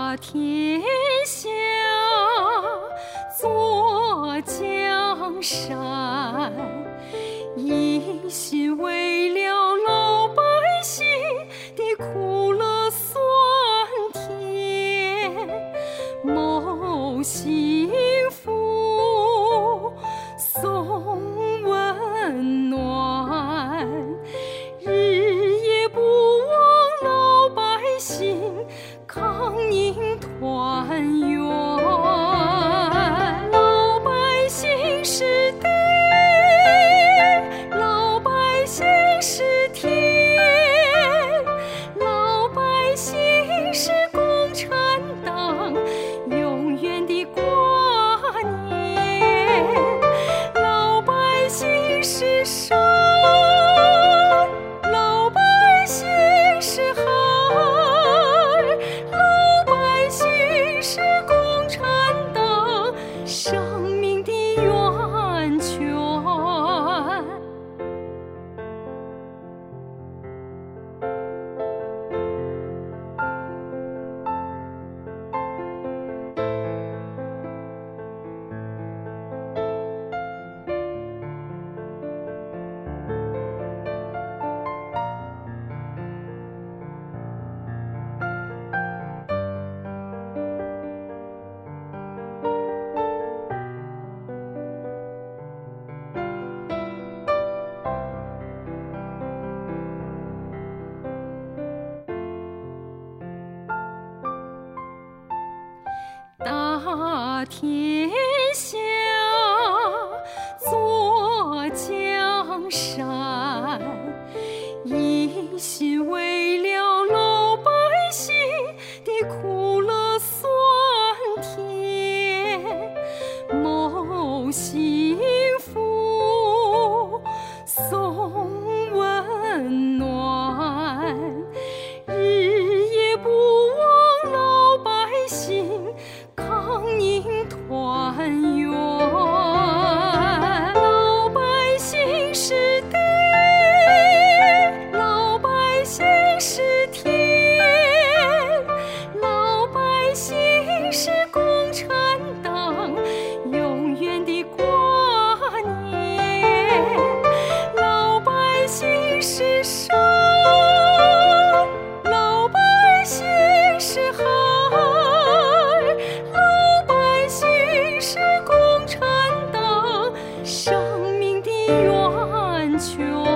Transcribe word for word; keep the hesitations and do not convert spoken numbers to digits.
大天下坐江山，一心为了老百姓的苦乐酸甜，谋幸福，送温暖，日夜不忘老百姓康宁团圆。老百姓是地，老百姓是天，老百姓是共产党永远的挂念。老百姓是山，老百姓是海，老百姓是共产党生命的源泉。大天下坐江山，一心为了老百姓的苦乐酸甜，谋幸福，送温暖，日夜不忘老百姓康宁团圆。老百姓是地，老百姓是天，老百姓是共产党永远的挂念。老百姓是山，老百姓是海，老百姓是共产党生命的源泉。